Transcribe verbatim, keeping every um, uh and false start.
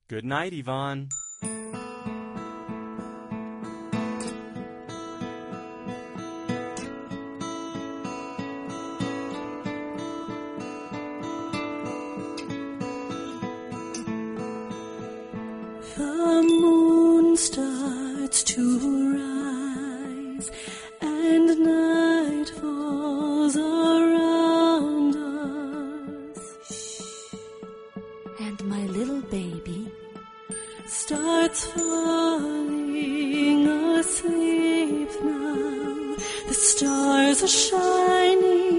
Good night, Yvonne. The moon starts to rise, and night falls around us. And my little baby starts falling asleep now. The stars are shining